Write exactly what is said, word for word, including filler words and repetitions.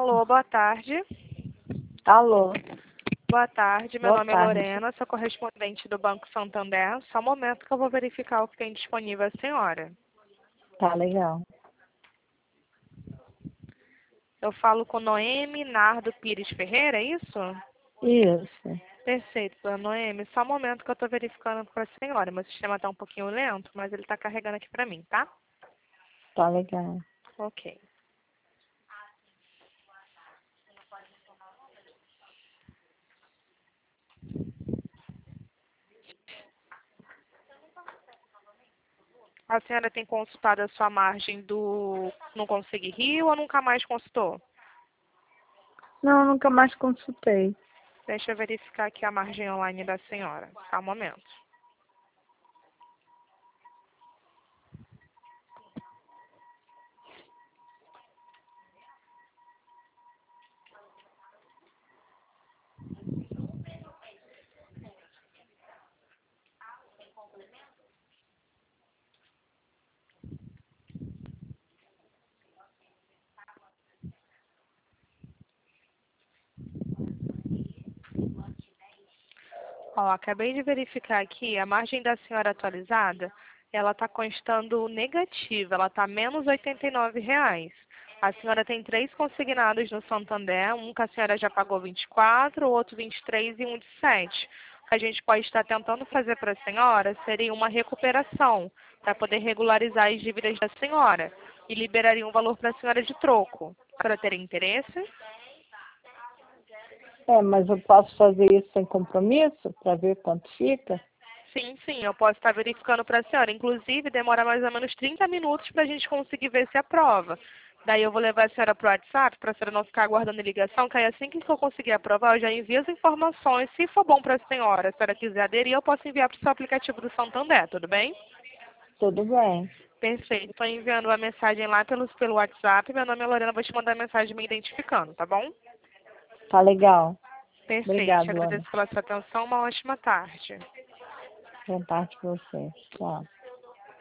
Alô, boa tarde. Alô, Boa tarde, meu boa nome é tarde. Lorena, sou correspondente do Banco Santander. Só um momento que eu vou verificar o que tem disponível a senhora. Tá legal. Eu falo com Noemi Nardo Pires Ferreira, é isso? Isso, Perfeito, dona Noemi. Só um momento que eu estou verificando para a senhora. Meu sistema está um pouquinho lento, mas ele está carregando aqui para mim, tá? tá legal. Ok. A senhora tem consultado a sua margem do Não Consegui Rir ou nunca mais consultou? Não, nunca mais consultei. Deixa eu verificar aqui a margem online da senhora. Só um momento. Ó, acabei de verificar aqui, a margem da senhora atualizada, ela está constando negativa, ela está menos oitenta e nove reais. A senhora tem três consignados no Santander, um que a senhora já pagou vinte e quatro, o outro vinte e três e um de sete. O que a gente pode estar tentando fazer para a senhora seria uma recuperação, para poder regularizar as dívidas da senhora, e liberaria um valor para a senhora de troco. Para ter interesse? É, mas eu posso fazer isso sem compromisso para ver quanto fica? Sim, sim, eu posso estar verificando para a senhora. Inclusive, demora mais ou menos trinta minutos para a gente conseguir ver se aprova. Daí eu vou levar a senhora para o WhatsApp, para a senhora não ficar aguardando ligação, que aí assim que eu conseguir aprovar, eu já envio as informações. Se for bom para a senhora, se a senhora quiser aderir, eu posso enviar para o seu aplicativo do Santander, tudo bem? Tudo bem. Perfeito. Estou enviando uma mensagem lá pelo, pelo WhatsApp. Meu nome é Lorena, vou te mandar a mensagem me identificando, tá bom? Tá legal. Perfeito. Te Obrigado, Lorena. agradeço pela sua atenção. Uma ótima tarde. Boa tarde pra você. Tchau.